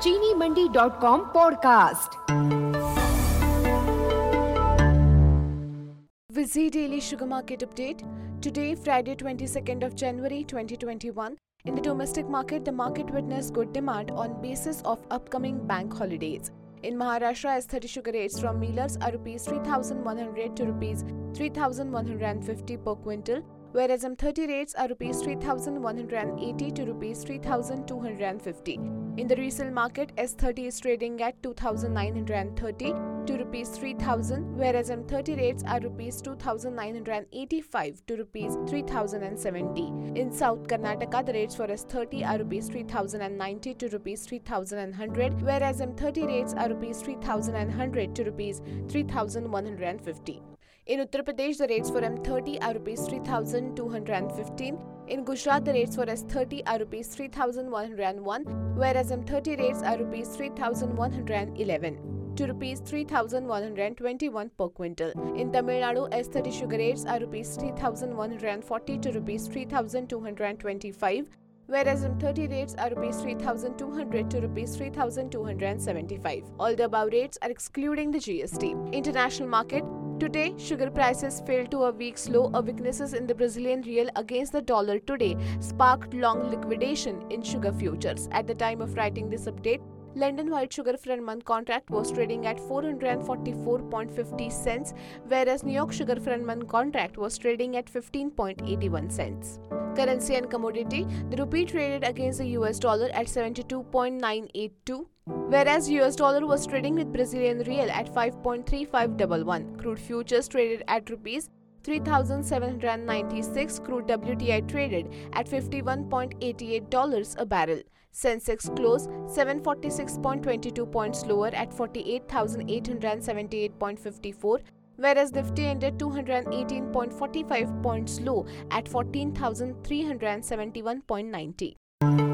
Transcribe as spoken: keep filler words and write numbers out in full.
चीनी Mandi dot com podcast. Vizzy Daily Sugar Market Update. Today, Friday, twenty-second of January twenty twenty-one. In the domestic market, the market witnessed good demand on basis of upcoming bank holidays. In Maharashtra, S thirty sugar rates from millers are rupees three thousand one hundred to rupees three thousand one hundred fifty per quintal, whereas M thirty rates are rupees three thousand one hundred eighty to rupees three thousand two hundred fifty. In the resale market, S thirty is trading at two thousand nine hundred thirty to rupees three thousand, whereas M thirty rates are rupees two thousand nine hundred eighty-five to rupees three thousand seventy. In South Karnataka, the rates for S thirty are rupees three thousand ninety to rupees three thousand one hundred, whereas M thirty rates are rupees three thousand one hundred to rupees three thousand one hundred fifty. In Uttar Pradesh, the rates for M thirty are rupees three thousand two hundred fifteen. In Gujarat, the rates for S thirty are rupees three thousand one hundred one, whereas M thirty rates are rupees three thousand one hundred eleven to rupees three thousand one hundred twenty-one per quintal. In Tamil Nadu, S thirty sugar rates are rupees three thousand one hundred forty to rupees three thousand two hundred twenty-five, whereas M thirty rates are rupees three thousand two hundred to rupees three thousand two hundred seventy-five. All the above rates are excluding the G S T. International market. Today, sugar prices fell to a week's low. A weaknesses in the Brazilian real against the dollar today sparked long liquidation in sugar futures. At the time of writing this update, London white sugar for a month contract was trading at four hundred forty-four point five zero cents, whereas New York sugar for a month contract was trading at fifteen point eight one cents. Currency and commodity. The rupee traded against the U S dollar at seventy-two point nine eight two, whereas U S dollar was trading with Brazilian real at five point three five one one. Crude futures traded at rupees three thousand seven hundred ninety-six. Crude W T I traded at fifty-one point eight eight dollars a barrel. Sensex closed seven hundred forty-six point two two points lower at forty-eight thousand eight hundred seventy-eight point five four, whereas Nifty ended two hundred eighteen point four five points low at fourteen thousand three hundred seventy-one point nine zero.